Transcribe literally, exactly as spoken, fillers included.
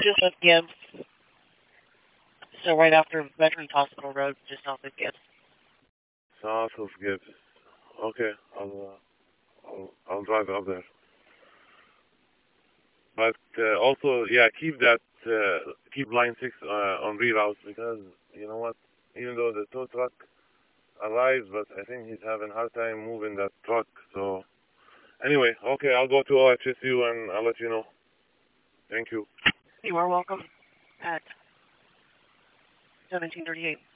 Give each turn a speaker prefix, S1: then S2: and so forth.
S1: just at Gibbs. So right after Veterans Hospital Road, just south of Gibbs.
S2: South of Gibbs. Okay, I'll, uh, I'll, I'll drive up there. But uh, also, yeah, keep that, uh, keep line six uh, on reroutes because, you know what, even though the tow truck arrives, but I think he's having a hard time moving that truck. So, anyway, okay, I'll go to O H S U and I'll let you know. Thank you.
S1: You are welcome at seventeen thirty-eight.